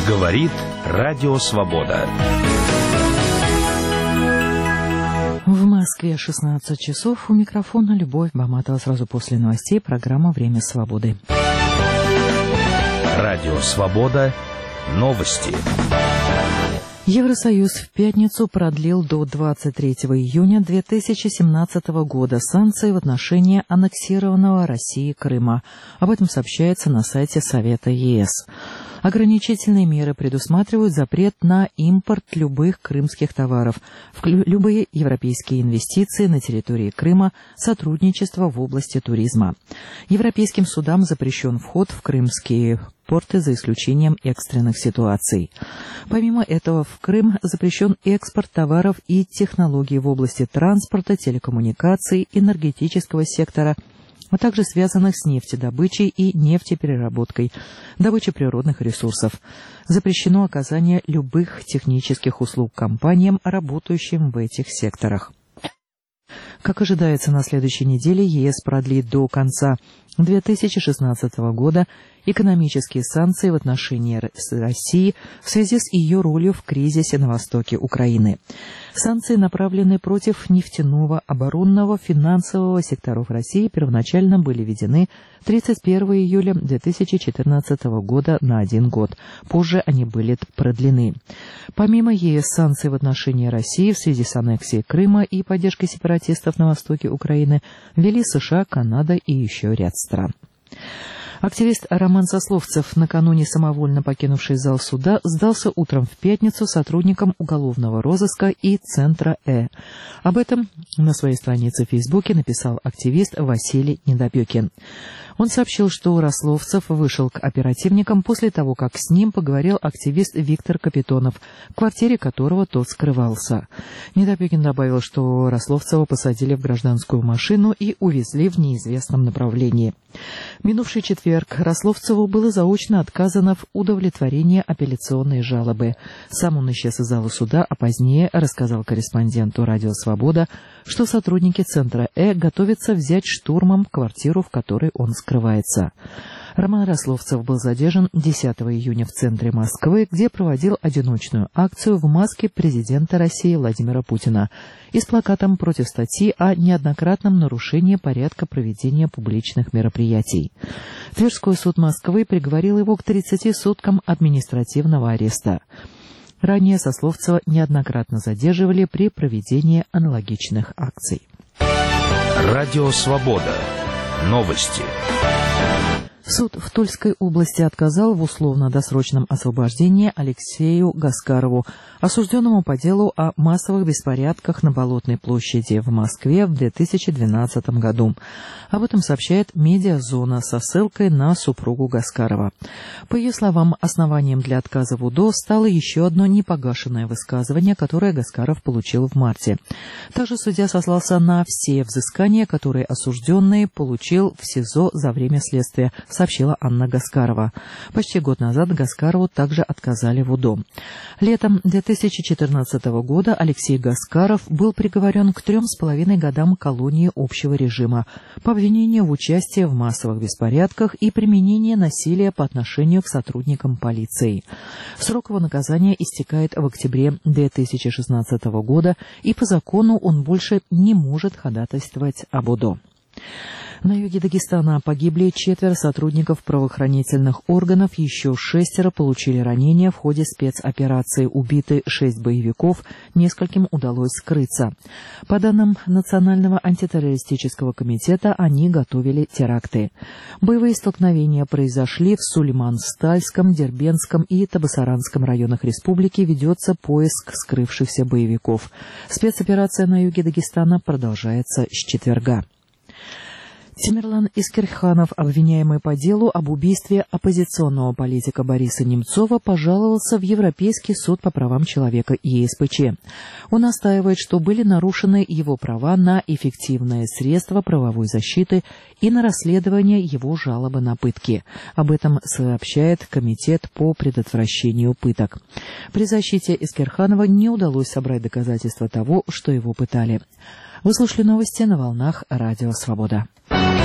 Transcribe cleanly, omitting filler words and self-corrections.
Говорит Радио Свобода. В Москве 16 часов. У микрофона Любовь Баматова. Сразу после новостей программа «Время свободы». Радио Свобода. Новости. Евросоюз в пятницу продлил до 23 июня 2017 года санкции в отношении аннексированного Россией Крыма. Об этом сообщается на сайте Совета ЕС. Ограничительные меры предусматривают запрет на импорт любых крымских товаров, любые европейские инвестиции на территории Крыма, сотрудничество в области туризма. Европейским судам запрещен вход в крымские порты за исключением экстренных ситуаций. Помимо этого, в Крым запрещен экспорт товаров и технологий в области транспорта, телекоммуникаций, энергетического сектора, а также связанных с нефтедобычей и нефтепереработкой, добычей природных ресурсов. Запрещено оказание любых технических услуг компаниям, работающим в этих секторах. Как ожидается, на следующей неделе ЕС продлит до конца 2016 года экономические санкции в отношении России в связи с ее ролью в кризисе на востоке Украины. Санкции направлены против нефтяного, оборонного, финансового секторов России, первоначально были введены 31 июля 2014 года на 1 год. Позже они были продлены. Помимо ЕС, санкции в отношении России в связи с аннексией Крыма и поддержкой сепаратистов на востоке Украины ввели США, Канада и еще ряд стран. Активист Роман Сословцев, накануне самовольно покинувший зал суда, сдался утром в пятницу сотрудникам уголовного розыска и Центра Э. Об этом на своей странице в Фейсбуке написал активист Василий Недопекин. Он сообщил, что Рословцев вышел к оперативникам после того, как с ним поговорил активист Виктор Капитонов, в квартире которого тот скрывался. Недопекин добавил, что Рословцева посадили в гражданскую машину и увезли в неизвестном направлении. Минувший четверг Рословцеву было заочно отказано в удовлетворении апелляционной жалобы. Сам он исчез из зала суда, а позднее рассказал корреспонденту «Радио Свобода», что сотрудники Центра Э готовятся взять штурмом квартиру, в которой он скрывается. Роман Рословцев был задержан 10 июня в центре Москвы, где проводил одиночную акцию в маске президента России Владимира Путина и с плакатом против статьи о неоднократном нарушении порядка проведения публичных мероприятий. Тверской суд Москвы приговорил его к 30 суткам административного ареста. Ранее Сословцева неоднократно задерживали при проведении аналогичных акций. Радио Свобода. Новости. Суд в Тульской области отказал в условно-досрочном освобождении Алексею Гаскарову, осужденному по делу о массовых беспорядках на Болотной площади в Москве в 2012 году. Об этом сообщает «Медиазона» со ссылкой на супругу Гаскарова. По ее словам, основанием для отказа в УДО стало еще одно непогашенное высказывание, которое Гаскаров получил в марте. Также судья сослался на все взыскания, которые осужденный получил в СИЗО за время следствия, сообщила Анна Гаскарова. Почти год назад Гаскарову также отказали в УДО. Летом 2014 года Алексей Гаскаров был приговорен к 3,5 годам колонии общего режима по обвинению в участии в массовых беспорядках и применении насилия по отношению к сотрудникам полиции. Срок его наказания истекает в октябре 2016 года, и по закону он больше не может ходатайствовать об УДО. На юге Дагестана погибли 4 сотрудников правоохранительных органов, еще 6 получили ранения в ходе спецоперации, убиты 6 боевиков, нескольким удалось скрыться. По данным Национального антитеррористического комитета, они готовили теракты. Боевые столкновения произошли в Сулейман-Стальском, Дербентском и Табасаранском районах республики, ведется поиск скрывшихся боевиков. Спецоперация на юге Дагестана продолжается с четверга. Тимерлан Искерханов, обвиняемый по делу об убийстве оппозиционного политика Бориса Немцова, пожаловался в Европейский суд по правам человека ЕСПЧ. Он настаивает, что были нарушены его права на эффективное средство правовой защиты и на расследование его жалобы на пытки. Об этом сообщает Комитет по предотвращению пыток. При защите Искерханова не удалось собрать доказательства того, что его пытали. Вы слушали новости на волнах Радио Свобода.